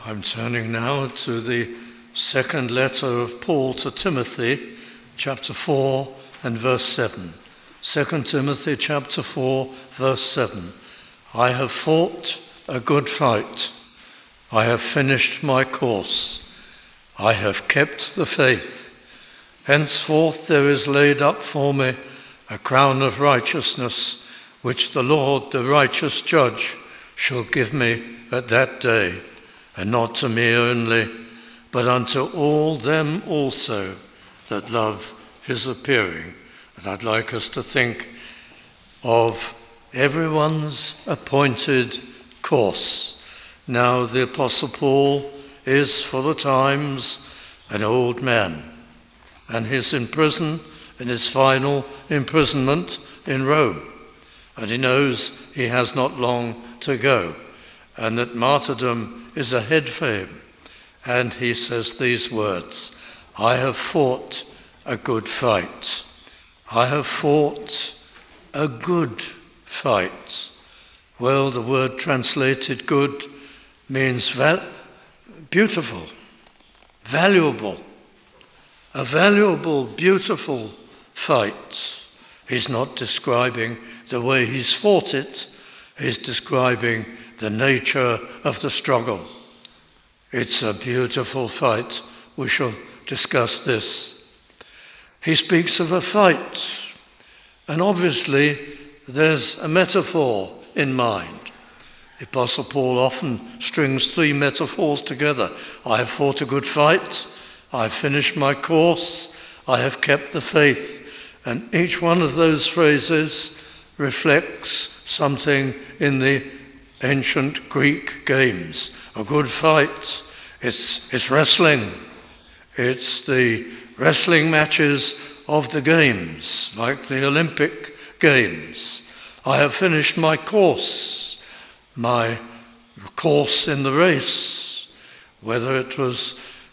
I'm turning now to the second letter of Paul to Timothy, chapter 4 and verse 7. 2 Timothy chapter 4, verse 7. I have fought a good fight. I have finished my course. I have kept the faith. Henceforth there is laid up for me a crown of righteousness, which the Lord, the righteous judge, shall give me at that day, and not to me only, but unto all them also that love his appearing. And I'd like us to think of everyone's appointed course. Now the Apostle Paul is for the times an old man, and he's in prison, in his final imprisonment in Rome. And he knows he has not long to go, and that martyrdom is ahead for him. And he says these words, I have fought a good fight. I have fought a good fight. Well, the word translated good means beautiful, valuable. A valuable, beautiful fight. He's not describing the way he's fought it. He's describing the nature of the struggle. It's a beautiful fight. We shall discuss this. He speaks of a fight, and obviously there's a metaphor in mind. The Apostle Paul often strings three metaphors together. I have fought a good fight. I have finished my course. I have kept the faith. And each one of those phrases reflects something in the ancient Greek games. A good fight, it's wrestling. It's the wrestling matches of the games, like the Olympic Games. I have finished my course in the race, whether it was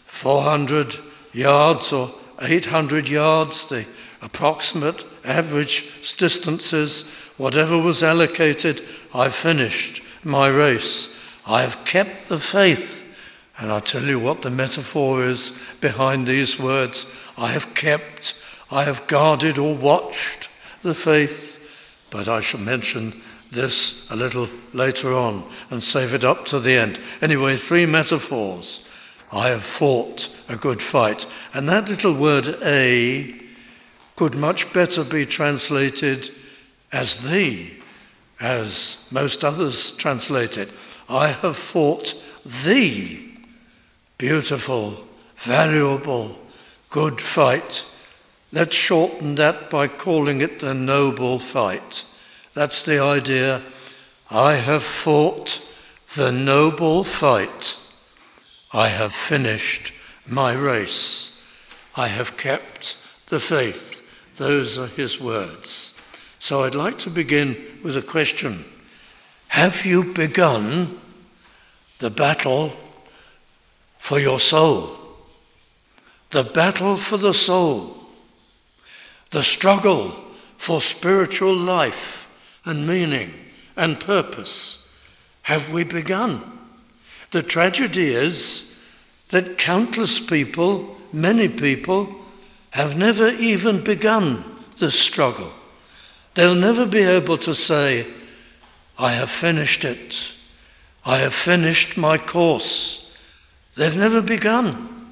400 yards or 800 yards, the approximate average distances, whatever was allocated, I finished my race. I have kept the faith. And I'll tell you what the metaphor is behind these words. I have kept, I have guarded or watched the faith. But I shall mention this a little later on and save it up to the end. Anyway, three metaphors. I have fought a good fight. And that little word a could much better be translated as the, as most others translate it. I have fought the beautiful, valuable, good fight. Let's shorten that by calling it the noble fight. That's the idea. I have fought the noble fight. I have finished my race. I have kept the faith. Those are his words. So I'd like to begin with a question. Have you begun the battle for your soul? The battle for the soul. The struggle for spiritual life and meaning and purpose. Have we begun? The tragedy is that countless people, many people, have never even begun the struggle. They'll never be able to say, I have finished it. I have finished my course. They've never begun.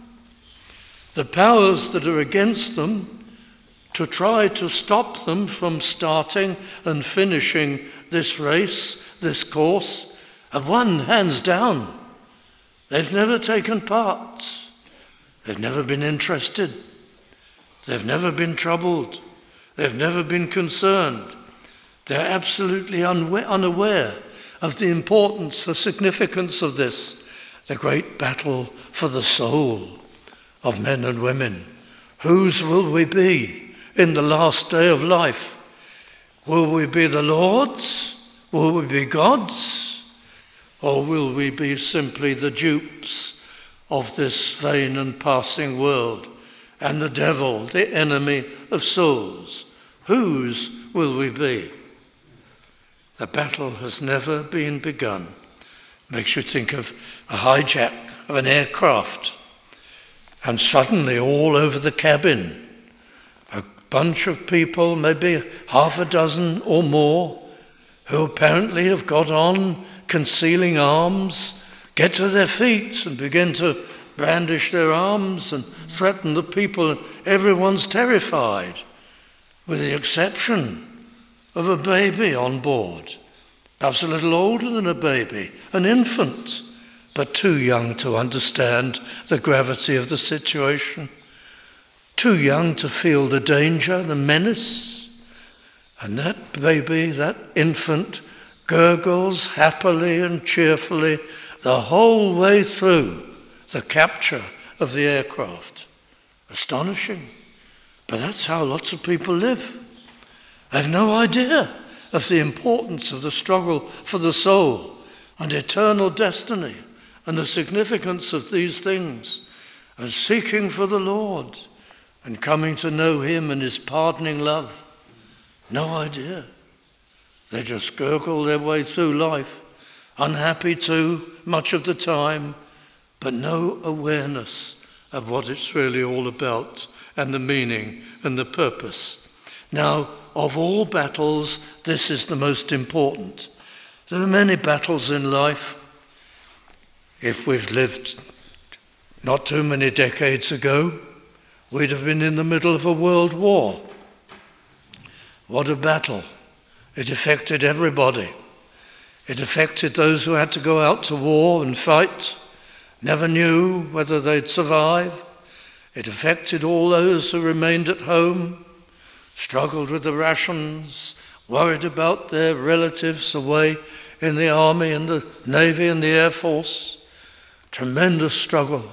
The powers that are against them to try to stop them from starting and finishing this race, this course, have won hands down. They've never taken part. They've never been interested. They've never been troubled. They've never been concerned. They're absolutely unaware of the importance, the significance of this, the great battle for the soul of men and women. Whose will we be in the last day of life? Will we be the Lord's? Will we be God's? Or will we be simply the dupes of this vain and passing world? And the devil, the enemy of souls, whose will we be? The battle has never been begun. Makes you think of a hijack of an aircraft, and suddenly all over the cabin, a bunch of people, maybe half a dozen or more, who apparently have got on concealing arms, get to their feet and begin to brandish their arms and threaten the people. Everyone's terrified, with the exception of a baby on board, perhaps a little older than a baby, an infant, but too young to understand the gravity of the situation, too young to feel the danger, the menace. And that baby, that infant, gurgles happily and cheerfully the whole way through the capture of the aircraft. Astonishing. But that's how lots of people live. They have no idea of the importance of the struggle for the soul and eternal destiny and the significance of these things, and seeking for the Lord and coming to know him and his pardoning love. No idea. They just gurgle their way through life, unhappy too, much of the time, but no awareness of what it's really all about and the meaning and the purpose. Now, of all battles, this is the most important. There are many battles in life. If we've lived not too many decades ago, we'd have been in the middle of a world war. What a battle. It affected everybody. It affected those who had to go out to war and fight, never knew whether they'd survive. It affected all those who remained at home, struggled with the rations, worried about their relatives away in the army and the navy and the air force. Tremendous struggle.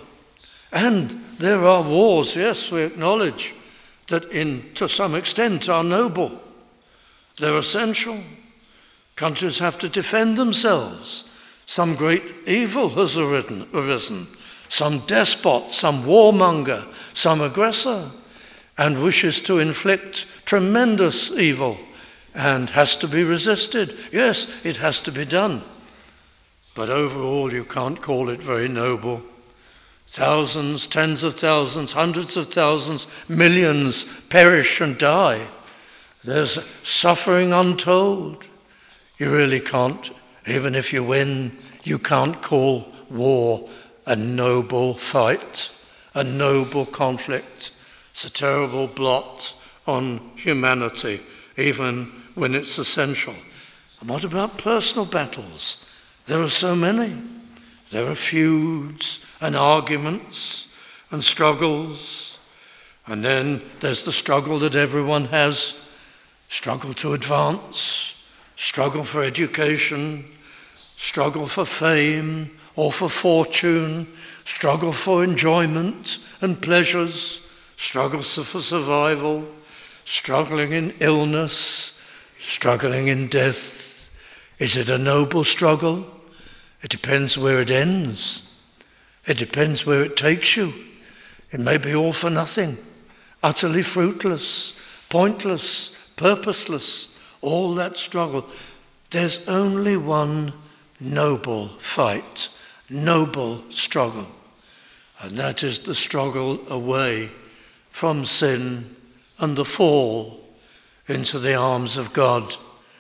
And there are wars, yes, we acknowledge, that to some extent are noble. They're essential. Countries have to defend themselves. Some great evil has arisen. Some despot, some warmonger, some aggressor, and wishes to inflict tremendous evil and has to be resisted. Yes, it has to be done. But overall, you can't call it very noble. Thousands, tens of thousands, hundreds of thousands, millions perish and die. There's suffering untold. You really can't, even if you win, you can't call war a noble fight, a noble conflict. It's a terrible blot on humanity, even when it's essential. And what about personal battles? There are so many. There are feuds and arguments and struggles. And then there's the struggle that everyone has, struggle to advance, struggle for education, struggle for fame or for fortune, struggle for enjoyment and pleasures, struggles for survival, struggling in illness, struggling in death. Is it a noble struggle? It depends where it ends. It depends where it takes you. It may be all for nothing, utterly fruitless, pointless, purposeless, all that struggle. There's only one noble fight, noble struggle, and that is the struggle away from sin and the fall into the arms of God,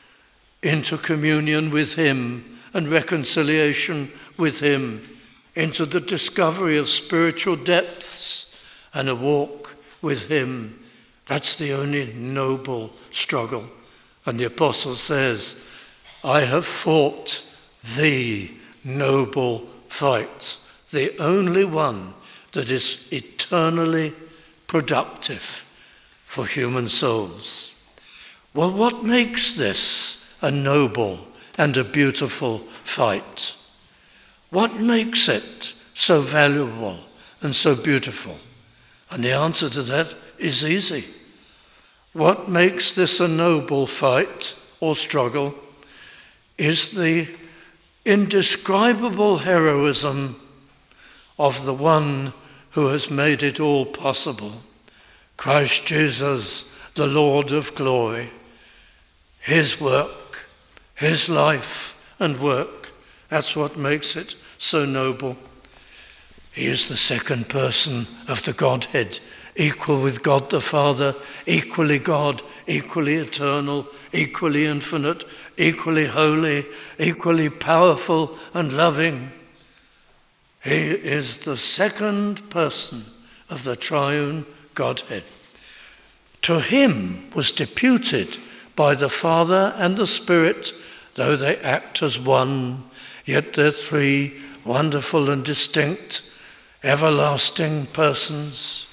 into communion with him and reconciliation with him, into the discovery of spiritual depths and a walk with him. That's the only noble struggle. And the apostle says, I have fought the noble fight, the only one that is eternally productive for human souls. Well, what makes this a noble and a beautiful fight? What makes it so valuable and so beautiful? And the answer to that is easy. What makes this a noble fight or struggle is the indescribable heroism of the one who has made it all possible, Christ Jesus, the Lord of glory. His work, his life and work That's what makes it so noble. He is the second person of the Godhead, equal with God the Father, equally God, equally eternal, equally infinite, equally holy, equally powerful and loving. He is the second person of the triune Godhead. To him was deputed by the Father and the Spirit, though they act as one, yet they're three wonderful and distinct, everlasting persons.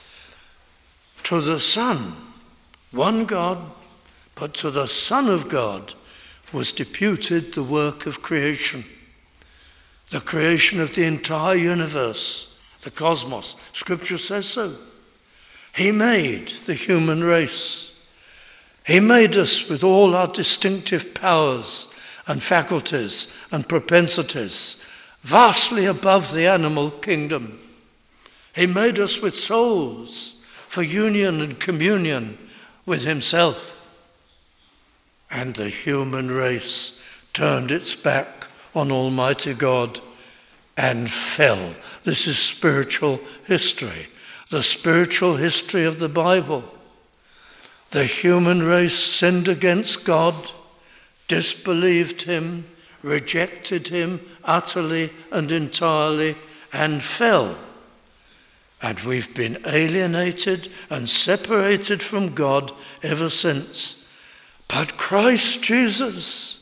To the Son, one God, but to the Son of God was deputed the work of creation, the creation of the entire universe, the cosmos. Scripture says so. He made the human race. He made us with all our distinctive powers and faculties and propensities, vastly above the animal kingdom. He made us with souls for union and communion with himself. And the human race turned its back on Almighty God and fell. This is spiritual history, the spiritual history of the Bible. The human race sinned against God, disbelieved him, rejected him utterly and entirely, and fell. And we've been alienated and separated from God ever since. But Christ Jesus,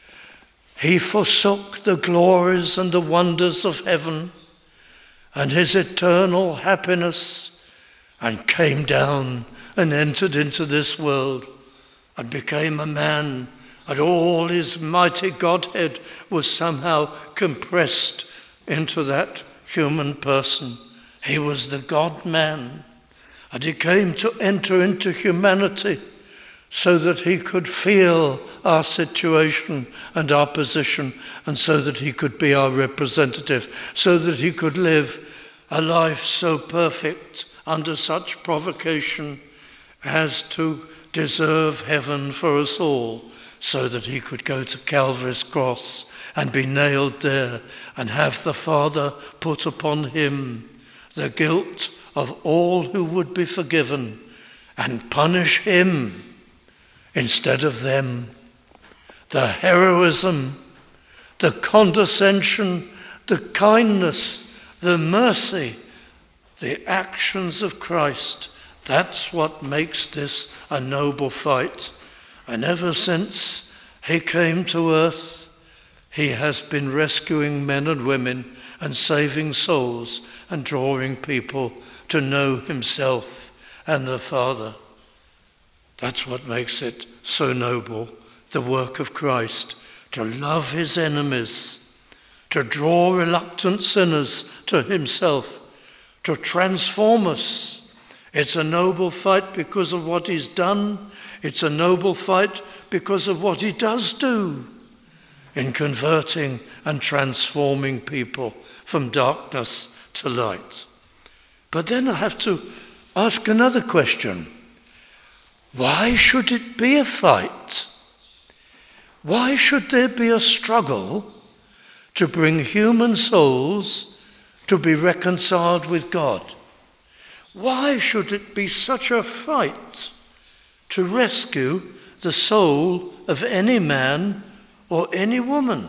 he forsook the glories and the wonders of heaven and his eternal happiness and came down and entered into this world and became a man, and all his mighty Godhead was somehow compressed into that human person. He was the God-man, and he came to enter into humanity so that he could feel our situation and our position, and so that he could be our representative, so that he could live a life so perfect under such provocation as to deserve heaven for us all, so that he could go to Calvary's cross and be nailed there and have the Father put upon him the guilt of all who would be forgiven and punish him instead of them. The heroism, the condescension, the kindness, the mercy, the actions of Christ, that's what makes this a noble fight. And ever since he came to earth, he has been rescuing men and women and saving souls and drawing people to know himself and the Father. That's what makes it so noble, the work of Christ, to love his enemies, to draw reluctant sinners to himself, to transform us. It's a noble fight because of what he's done. It's a noble fight because of what he does do in converting and transforming people from darkness to light. But then I have to ask another question. Why should it be a fight? Why should there be a struggle to bring human souls to be reconciled with God? Why should it be such a fight to rescue the soul of any man or any woman?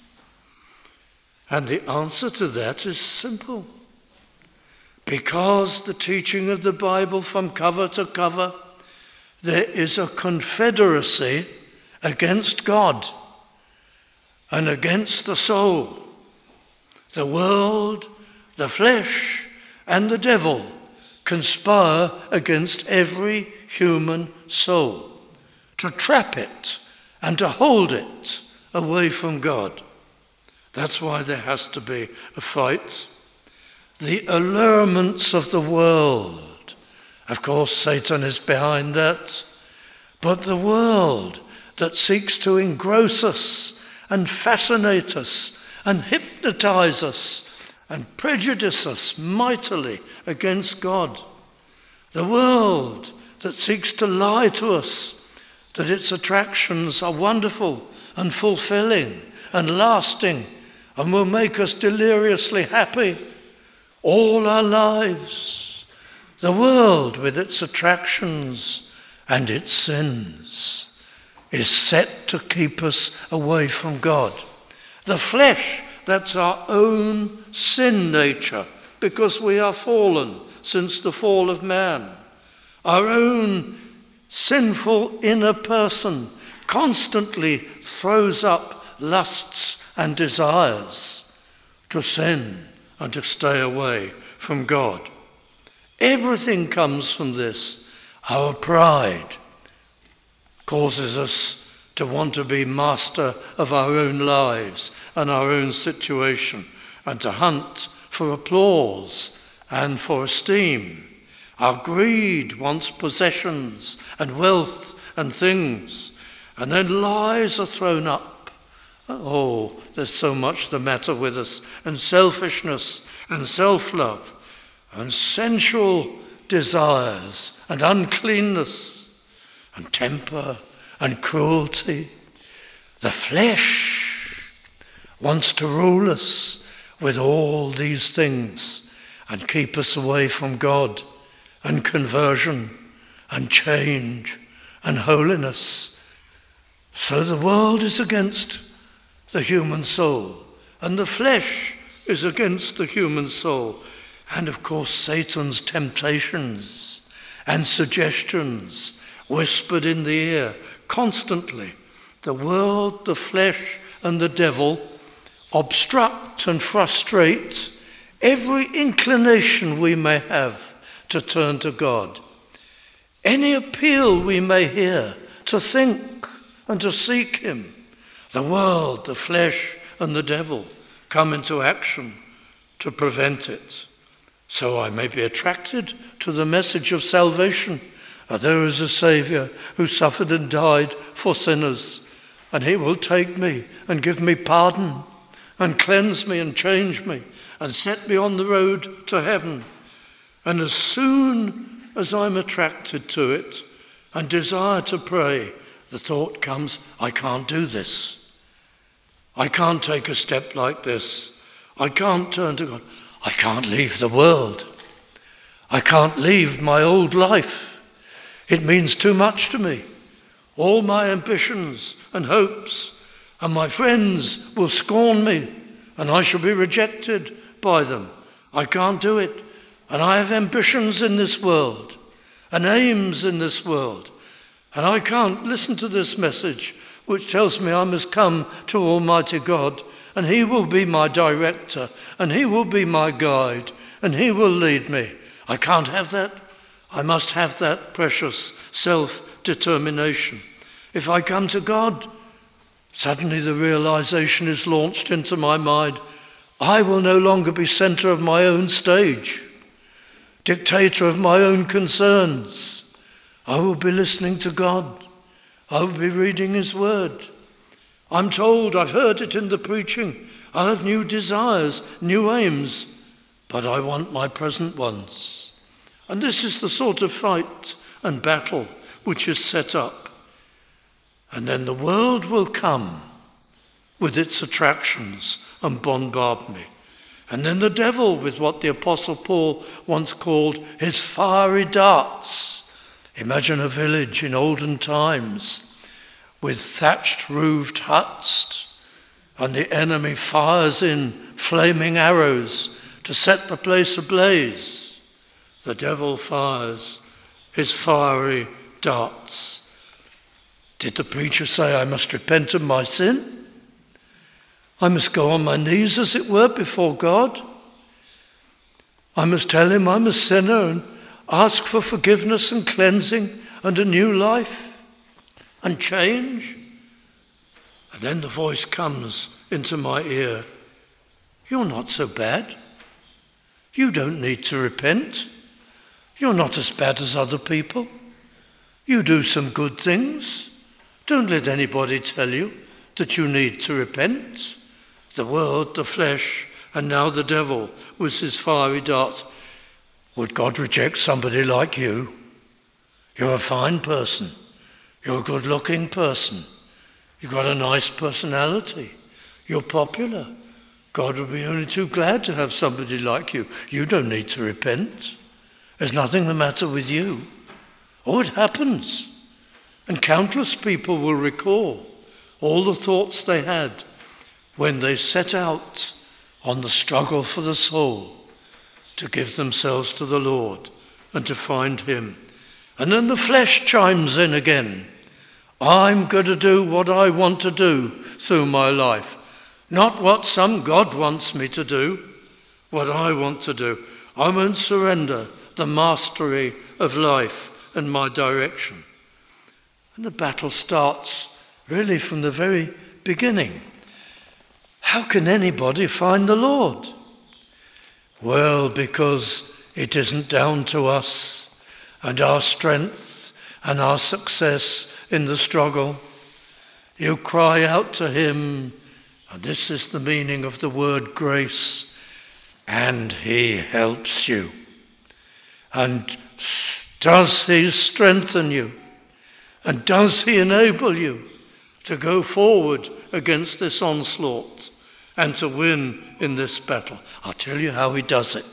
And the answer to that is simple. Because the teaching of the Bible from cover to cover, there is a confederacy against God and against the soul. The world, the flesh, and the devil conspire against every human soul to trap it and to hold it away from God. That's why there has to be a fight. The allurements of the world, of course, Satan is behind that, but the world that seeks to engross us and fascinate us and hypnotize us and prejudice us mightily against God. The world that seeks to lie to us that its attractions are wonderful and fulfilling and lasting and will make us deliriously happy all our lives. The world, with its attractions and its sins, is set to keep us away from God. The flesh, that's our own sin nature, because we are fallen since the fall of man. Our own sinful inner person constantly throws up lusts and desires to sin and to stay away from God. Everything comes from this. Our pride causes us to want to be master of our own lives and our own situation, and to hunt for applause and for esteem. Our greed wants possessions and wealth and things, and then lies are thrown up. Oh, there's so much the matter with us, and selfishness and self-love and sensual desires and uncleanness and temper and cruelty. The flesh wants to rule us with all these things and keep us away from God and conversion and change and holiness. So the world is against the human soul, and the flesh is against the human soul. And of course, Satan's temptations and suggestions whispered in the ear constantly. The world, the flesh, and the devil obstruct and frustrate every inclination we may have to turn to God. Any appeal we may hear to think and to seek him, the world, the flesh, and the devil come into action to prevent it. So I may be attracted to the message of salvation. There is a Saviour who suffered and died for sinners, and he will take me and give me pardon and cleanse me and change me and set me on the road to heaven. And as soon as I'm attracted to it and desire to pray, the thought comes, I can't do this. I can't take a step like this. I can't turn to God. I can't leave the world. I can't leave my old life. It means too much to me. All my ambitions and hopes, and my friends will scorn me, and I shall be rejected by them. I can't do it. And I have ambitions in this world and aims in this world. And I can't listen to this message which tells me I must come to Almighty God, and he will be my director, and he will be my guide, and he will lead me. I can't have that. I must have that precious self-determination. If I come to God, suddenly the realization is launched into my mind, I will no longer be center of my own stage, dictator of my own concerns. I will be listening to God. I will be reading his word. I'm told, I've heard it in the preaching, I'll have new desires, new aims, but I want my present ones. And this is the sort of fight and battle which is set up. And then the world will come with its attractions and bombard me. And then the devil with what the Apostle Paul once called his fiery darts. Imagine a village in olden times with thatched roofed huts, and the enemy fires in flaming arrows to set the place ablaze. The devil fires his fiery darts. Did the preacher say, I must repent of my sin? I must go on my knees, as it were, before God? I must tell him I'm a sinner and ask for forgiveness and cleansing and a new life and change? And then the voice comes into my ear, you're not so bad. You don't need to repent. You're not as bad as other people. You do some good things. Don't let anybody tell you that you need to repent. The world, the flesh, and now the devil with his fiery darts. Would God reject somebody like you? You're a fine person. You're a good-looking person. You've got a nice personality. You're popular. God would be only too glad to have somebody like you. You don't need to repent. There's nothing the matter with you. Oh, it happens. And countless people will recall all the thoughts they had when they set out on the struggle for the soul to give themselves to the Lord and to find him. And then the flesh chimes in again. I'm going to do what I want to do through my life. Not what some God wants me to do, what I want to do. I won't surrender the mastery of life and my direction. And the battle starts really from the very beginning. How can anybody find the Lord? Well, because it isn't down to us and our strength and our success in the struggle. You cry out to him, and this is the meaning of the word grace, and he helps you. And does he strengthen you? And does he enable you to go forward against this onslaught and to win in this battle? I'll tell you how he does it.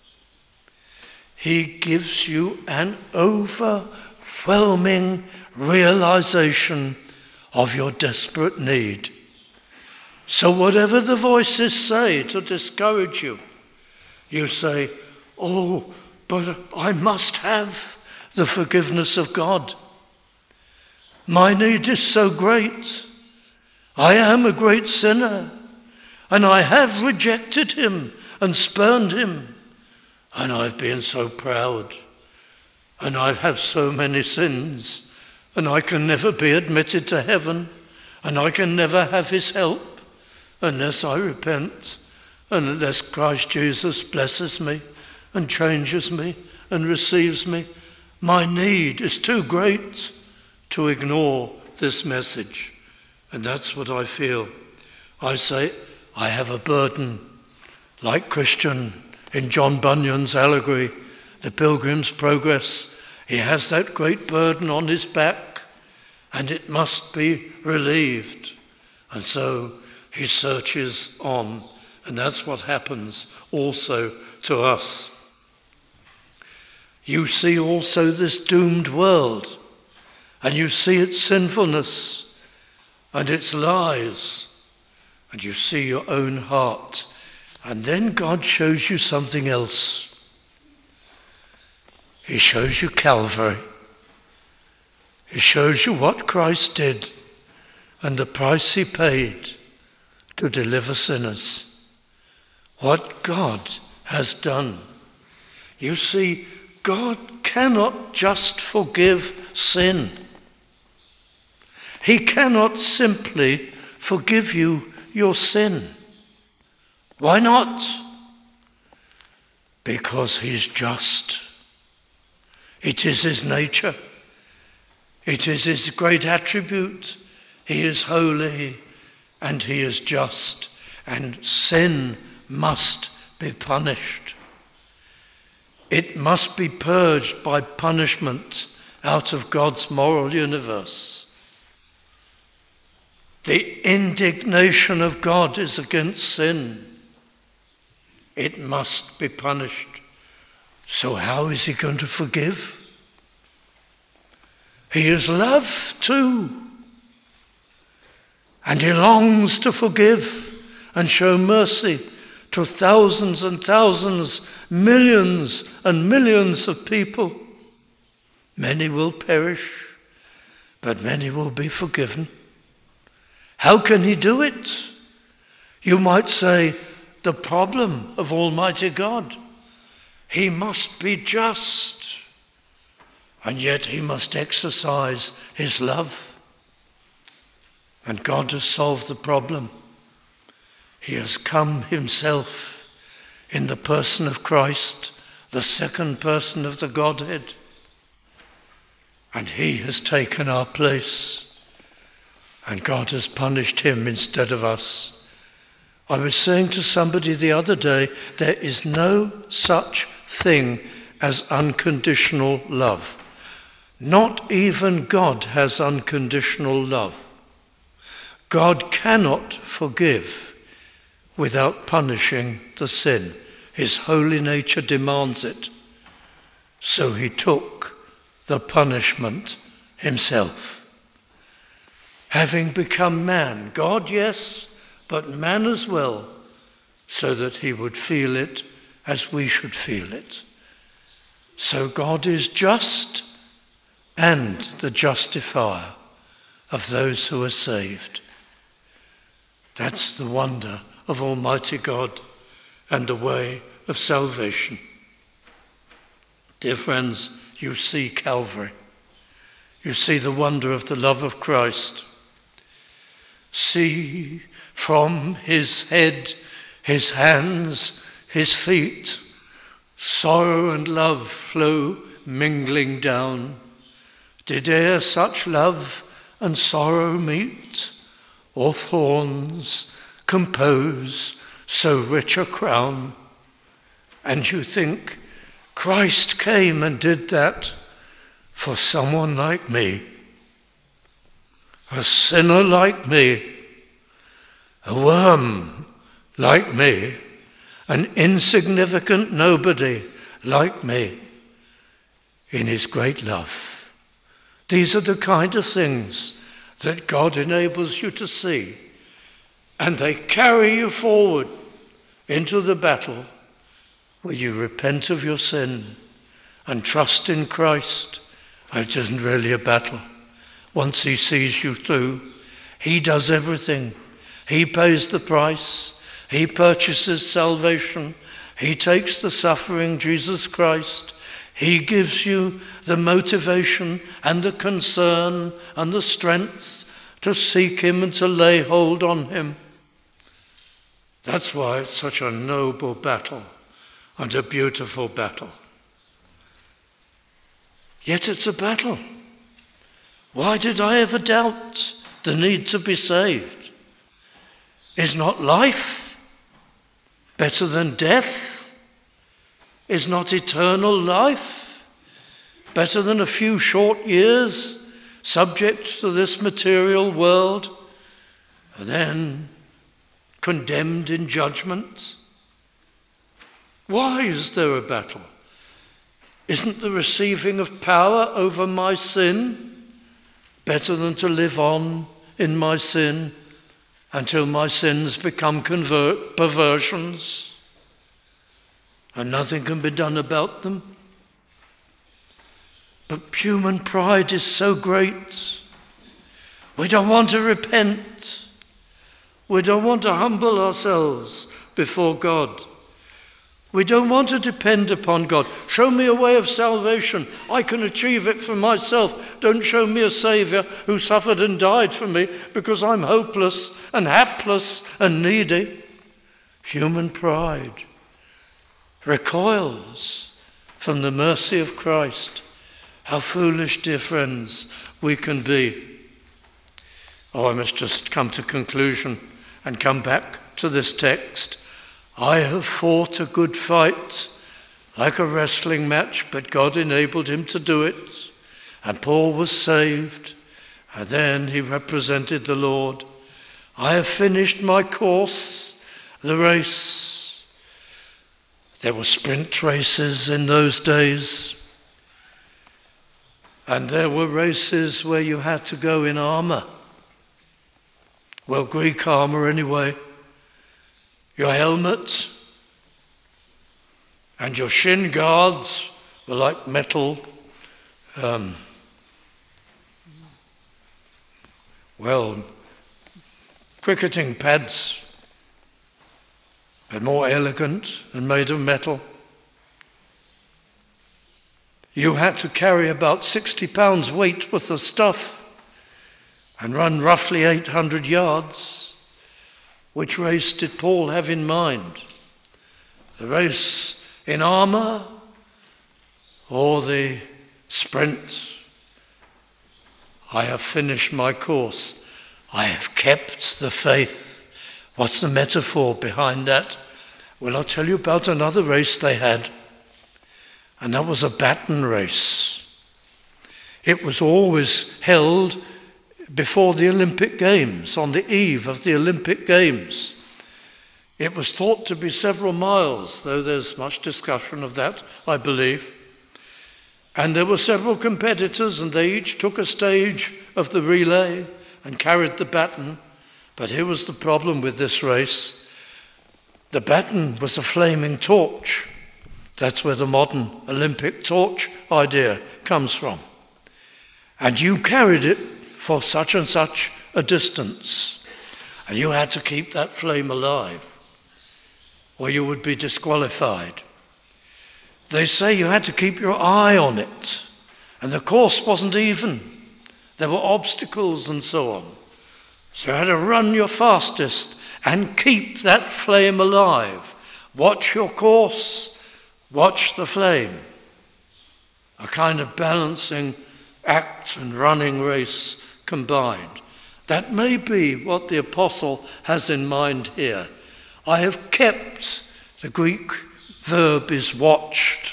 He gives you an overwhelming realization of your desperate need. So whatever the voices say to discourage you, you say, oh, but I must have the forgiveness of God. My need is so great. I am a great sinner, and I have rejected him and spurned him, and I've been so proud, and I have so many sins, and I can never be admitted to heaven, and I can never have his help unless I repent, and unless Christ Jesus blesses me and changes me and receives me. My need is too great to ignore this message. And that's what I feel. I say, I have a burden, like Christian in John Bunyan's allegory, The Pilgrim's Progress. He has that great burden on his back, and it must be relieved. And so he searches on, and that's what happens also to us. You see also this doomed world, and you see its sinfulness and its lies, and you see your own heart. And then God shows you something else. He shows you Calvary. He shows you what Christ did and the price he paid to deliver sinners. What God has done. You see, God cannot just forgive sin. He cannot simply forgive you your sin. Why not? Because he's just. It is his nature. It is his great attribute. He is holy and he is just, and sin must be punished. It must be purged by punishment out of God's moral universe. The indignation of God is against sin. It must be punished. So how is he going to forgive? He is love too. And he longs to forgive and show mercy to thousands and thousands, millions and millions of people. Many will perish, but many will be forgiven. How can he do it? You might say, the problem of Almighty God. He must be just, and yet he must exercise his love. And God has solved the problem. He has come himself in the person of Christ, the second person of the Godhead. And he has taken our place. And God has punished him instead of us. I was saying to somebody the other day, there is no such thing as unconditional love. Not even God has unconditional love. God cannot forgive without punishing the sin. His holy nature demands it. So he took the punishment himself. Having become man, God, yes, but man as well, so that he would feel it as we should feel it. So God is just and the justifier of those who are saved. That's the wonder of Almighty God and the way of salvation. Dear friends, you see Calvary. You see the wonder of the love of Christ. See from his head, his hands, his feet, sorrow and love flow mingling down. Did e'er such love and sorrow meet, or thorns compose so rich a crown? And you think Christ came and did that for someone like me, a sinner like me, a worm like me, an insignificant nobody like me, in his great love. These are the kind of things that God enables you to see, and they carry you forward into the battle where you repent of your sin and trust in Christ. It isn't really a battle. Once he sees you through, he does everything. He pays the price. He purchases salvation. He takes the suffering, Jesus Christ. He gives you the motivation and the concern and the strength to seek him and to lay hold on him. That's why it's such a noble battle and a beautiful battle. Yet it's a battle. Why did I ever doubt the need to be saved? Is not life better than death? Is not eternal life better than a few short years subject to this material world and then condemned in judgment? Why is there a battle? Isn't the receiving of power over my sin better than to live on in my sin until my sins become perversions and nothing can be done about them? But human pride is so great. We don't want to repent. We don't want to humble ourselves before God. We don't want to depend upon God. Show me a way of salvation. I can achieve it for myself. Don't show me a Saviour who suffered and died for me because I'm hopeless and hapless and needy. Human pride recoils from the mercy of Christ. How foolish, dear friends, we can be. Oh, I must just come to conclusion and come back to this text. I have fought a good fight, like a wrestling match, but God enabled him to do it. And Paul was saved, and then he represented the Lord. I have finished my course, the race. There were sprint races in those days, and there were races where you had to go in armour. Well, Greek armour anyway. Your helmet and your shin guards were like metal, cricketing pads, but more elegant and made of metal. You had to carry about 60 pounds weight worth of stuff and run roughly 800 yards. Which race did Paul have in mind? The race in armour or the sprint? I have finished my course. I have kept the faith. What's the metaphor behind that? Well, I'll tell you about another race they had, and that was a baton race. It was always held before the Olympic Games, on the eve of the Olympic Games. It was thought to be several miles, though there's much discussion of that, I believe. And there were several competitors, and they each took a stage of the relay and carried the baton. But here was the problem with this race. The baton was a flaming torch. That's where the modern Olympic torch idea comes from. And you carried it for such and such a distance. And you had to keep that flame alive, or you would be disqualified. They say you had to keep your eye on it, and the course wasn't even. There were obstacles and so on. So you had to run your fastest and keep that flame alive. Watch your course, watch the flame. A kind of balancing act and running race combined. That may be what the apostle has in mind here. I have kept, the Greek verb is watched.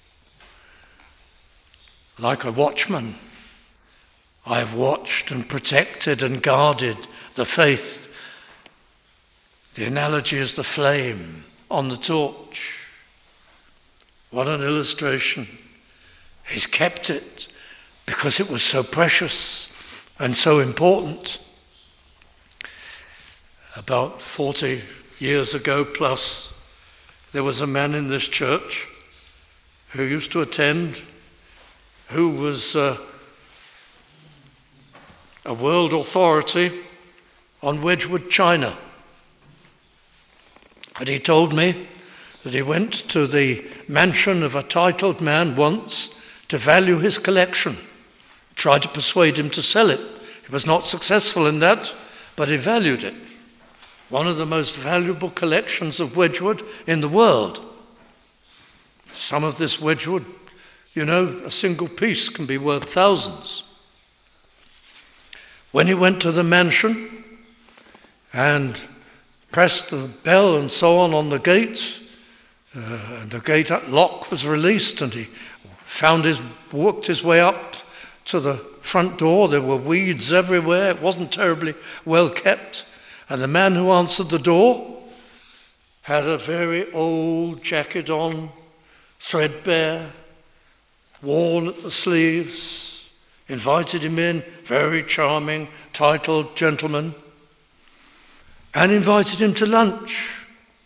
Like a watchman, I have watched and protected and guarded the faith. The analogy is the flame on the torch. What an illustration. He's kept it because it was so precious and so important. About 40 years ago plus, there was a man in this church who used to attend, who was a world authority on Wedgwood china. And he told me that he went to the mansion of a titled man once to value his collection. Tried to persuade him to sell it. He was not successful in that, but he valued it. One of the most valuable collections of Wedgwood in the world. Some of this Wedgwood, a single piece can be worth thousands. When he went to the mansion and pressed the bell and so on the gate, the gate lock was released, and he worked his way up to the front door. There were weeds everywhere. It wasn't terribly well kept. And the man who answered the door had a very old jacket on, threadbare, worn at the sleeves, invited him in, very charming, titled gentleman, and invited him to lunch.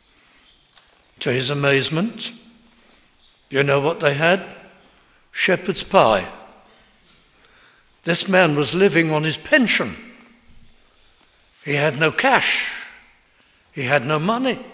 To his amazement, you know what they had? Shepherd's pie. This man was living on his pension. He had no cash. He had no money.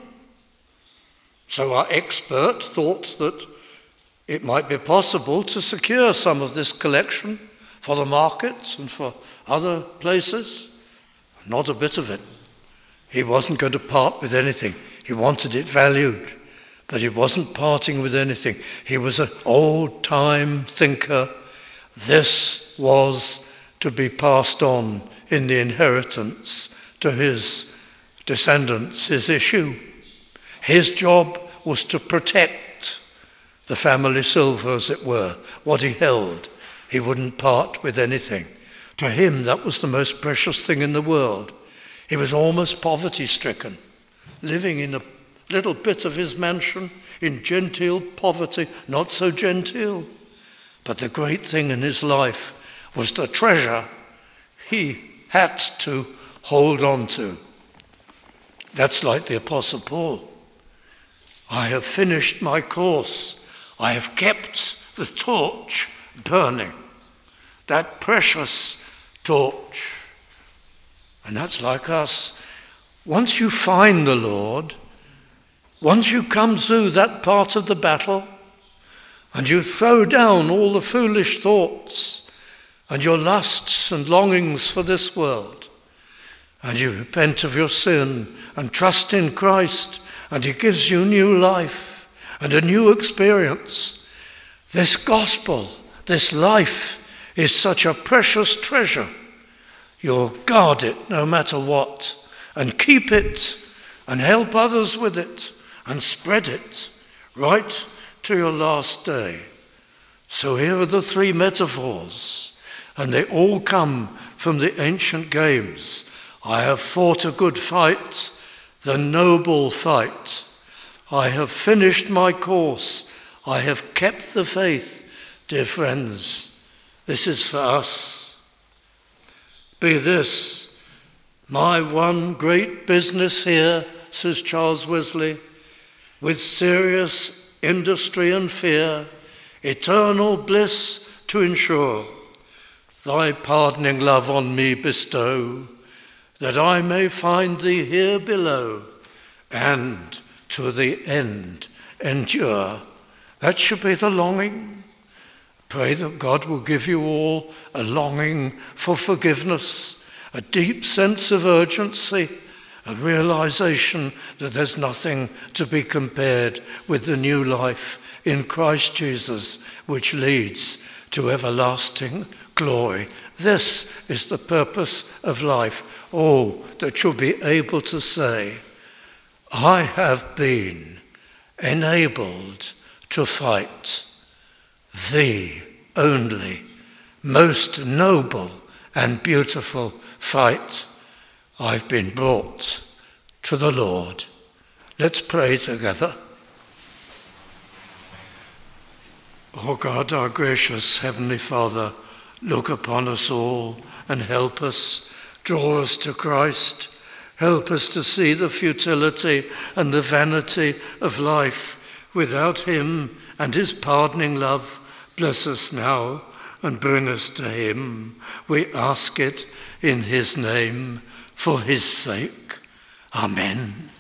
So our expert thought that it might be possible to secure some of this collection for the market and for other places. Not a bit of it. He wasn't going to part with anything. He wanted it valued, but he wasn't parting with anything. He was an old-time thinker. This was to be passed on in the inheritance to his descendants, his issue. His job was to protect the family silver, as it were, what he held. He wouldn't part with anything. To him, that was the most precious thing in the world. He was almost poverty-stricken, living in a little bit of his mansion in genteel poverty, not so genteel. But the great thing in his life was the treasure he had to hold on to. That's like the Apostle Paul. I have finished my course. I have kept the torch burning, that precious torch. And that's like us. Once you find the Lord, once you come through that part of the battle, and you throw down all the foolish thoughts and your lusts and longings for this world, and you repent of your sin and trust in Christ, and he gives you new life and a new experience. This gospel, this life, is such a precious treasure. You'll guard it no matter what, and keep it, and help others with it, and spread it right to your last day. So here are the three metaphors, and they all come from the ancient games. I have fought a good fight, the noble fight. I have finished my course. I have kept the faith. Dear friends, this is for us. Be this my one great business here, says Charles Wesley, with serious industry and fear, eternal bliss to ensure. Thy pardoning love on me bestow, that I may find thee here below, and to the end endure. That should be the longing. Pray that God will give you all a longing for forgiveness, a deep sense of urgency, a realization that there's nothing to be compared with the new life in Christ Jesus, which leads to everlasting glory. This is the purpose of life. Oh, that you'll be able to say, I have been enabled to fight the only most noble and beautiful fight. I've been brought to the Lord. Let's pray together. O God, our gracious Heavenly Father, look upon us all and help us, draw us to Christ. Help us to see the futility and the vanity of life. Without him and his pardoning love, bless us now and bring us to him. We ask it in his name, for his sake. Amen.